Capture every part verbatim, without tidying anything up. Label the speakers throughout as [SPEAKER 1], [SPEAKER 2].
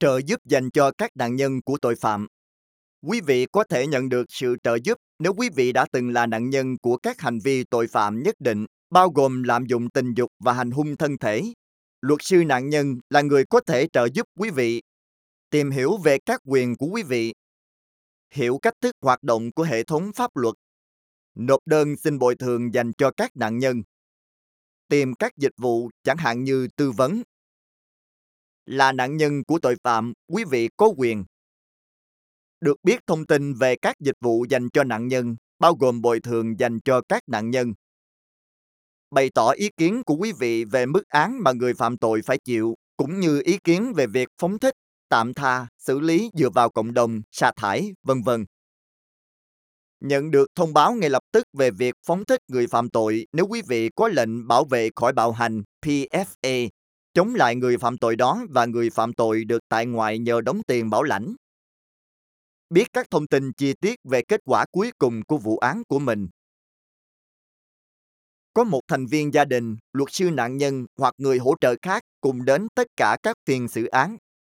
[SPEAKER 1] Trợ giúp dành cho các nạn nhân của tội phạm. Quý vị có thể nhận được sự trợ giúp nếu quý vị đã từng là nạn nhân của các hành vi tội phạm nhất định, bao gồm lạm dụng tình dục và hành hung thân thể. Luật sư nạn nhân là người có thể trợ giúp quý vị tìm hiểu về các quyền của quý vị, hiểu cách thức hoạt động của hệ thống pháp luật, nộp đơn xin bồi thường dành cho các nạn nhân, tìm các dịch vụ chẳng hạn như tư vấn. Là nạn nhân của tội phạm, quý vị có quyền được biết thông tin về các dịch vụ dành cho nạn nhân, bao gồm bồi thường dành cho các nạn nhân. Bày tỏ ý kiến của quý vị về mức án mà người phạm tội phải chịu, cũng như ý kiến về việc phóng thích, tạm tha, xử lý dựa vào cộng đồng, sa thải, vân vân. Nhận được thông báo ngay lập tức về việc phóng thích người phạm tội nếu quý vị có lệnh bảo vệ khỏi bạo hành P F A, chống lại người phạm tội đó và người phạm tội được tại ngoại nhờ đóng tiền bảo lãnh. Biết các thông tin chi tiết về kết quả cuối cùng của vụ án của mình. Có một thành viên gia đình, luật sư nạn nhân hoặc người hỗ trợ khác cùng đến tất cả các phiên xử án.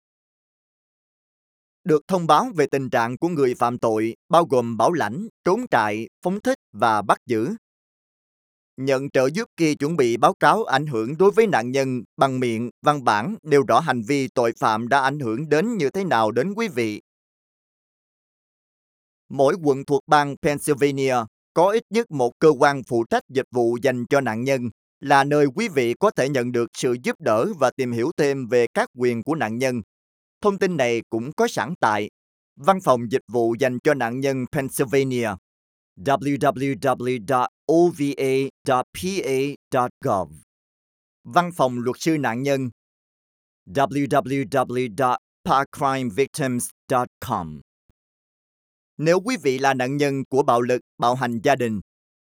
[SPEAKER 1] Được thông báo về tình trạng của người phạm tội, bao gồm bảo lãnh, trốn trại, phóng thích và bắt giữ. Nhận trợ giúp khi chuẩn bị báo cáo ảnh hưởng đối với nạn nhân bằng miệng, văn bản nêu rõ hành vi tội phạm đã ảnh hưởng đến như thế nào đến quý vị. Mỗi quận thuộc bang Pennsylvania có ít nhất một cơ quan phụ trách dịch vụ dành cho nạn nhân, là nơi quý vị có thể nhận được sự giúp đỡ và tìm hiểu thêm về các quyền của nạn nhân. Thông tin này cũng có sẵn tại Văn phòng Dịch vụ dành cho nạn nhân Pennsylvania, w w w chấm o v a chấm p a chấm gov. Văn phòng luật sư nạn nhân, w w w chấm parcrime victims chấm com. Nếu quý vị là nạn nhân của bạo lực, bạo hành gia đình,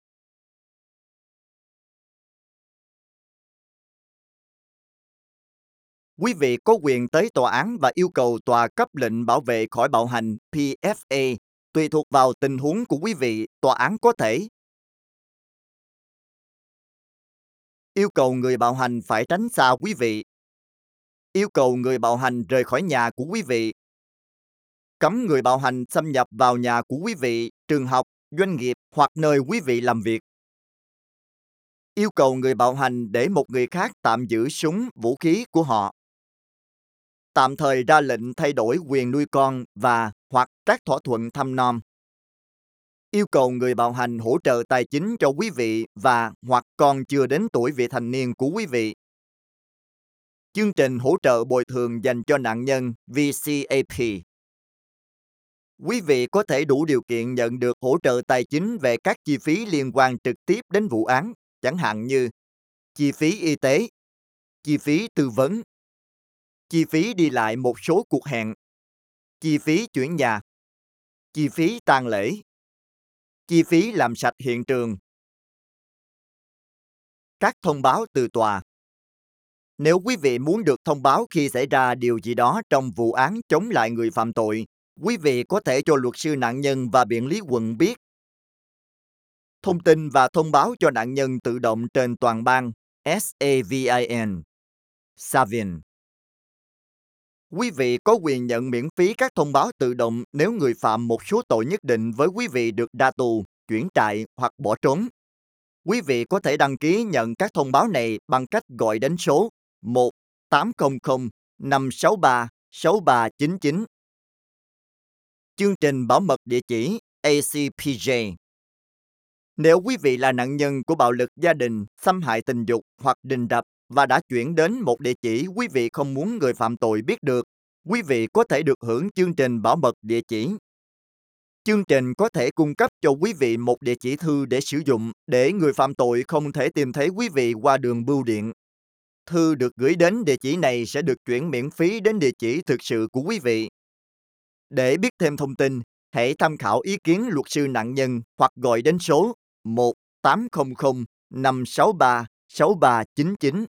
[SPEAKER 1] quý vị có quyền tới tòa án và yêu cầu tòa cấp lệnh bảo vệ khỏi bạo hành P F A. Tùy thuộc vào tình huống của quý vị, tòa án có thể yêu cầu người bạo hành phải tránh xa quý vị, yêu cầu người bạo hành rời khỏi nhà của quý vị, cấm người bạo hành xâm nhập vào nhà của quý vị, trường học, doanh nghiệp hoặc nơi quý vị làm việc, yêu cầu người bạo hành để một người khác tạm giữ súng, vũ khí của họ, tạm thời ra lệnh thay đổi quyền nuôi con và hoặc các thỏa thuận thăm nom, yêu cầu người bạo hành hỗ trợ tài chính cho quý vị và hoặc con chưa đến tuổi vị thành niên của quý vị. Chương trình hỗ trợ bồi thường dành cho nạn nhân V C A P. Quý vị có thể đủ điều kiện nhận được hỗ trợ tài chính về các chi phí liên quan trực tiếp đến vụ án, chẳng hạn như chi phí y tế, chi phí tư vấn, chi phí đi lại một số cuộc hẹn, chi phí chuyển nhà, chi phí tang lễ, chi phí làm sạch hiện trường. Các thông báo từ tòa. Nếu quý vị muốn được thông báo khi xảy ra điều gì đó trong vụ án chống lại người phạm tội, quý vị có thể cho luật sư nạn nhân và biện lý quận biết. Thông tin và thông báo cho nạn nhân tự động trên toàn bang S A V I N. Savin. Quý vị có quyền nhận miễn phí các thông báo tự động nếu người phạm một số tội nhất định với quý vị được ra tù, chuyển trại hoặc bỏ trốn. Quý vị có thể đăng ký nhận các thông báo này bằng cách gọi đến số một tám không không năm sáu ba sáu ba chín chín. Chương trình bảo mật địa chỉ A C P J. Nếu quý vị là nạn nhân của bạo lực gia đình, xâm hại tình dục hoặc đình đập và đã chuyển đến một địa chỉ quý vị không muốn người phạm tội biết được, quý vị có thể được hưởng chương trình bảo mật địa chỉ. Chương trình có thể cung cấp cho quý vị một địa chỉ thư để sử dụng để người phạm tội không thể tìm thấy quý vị qua đường bưu điện. Thư được gửi đến địa chỉ này sẽ được chuyển miễn phí đến địa chỉ thực sự của quý vị. Để biết thêm thông tin, hãy tham khảo ý kiến luật sư nạn nhân hoặc gọi đến số một tám không không năm sáu ba sáu ba chín chín.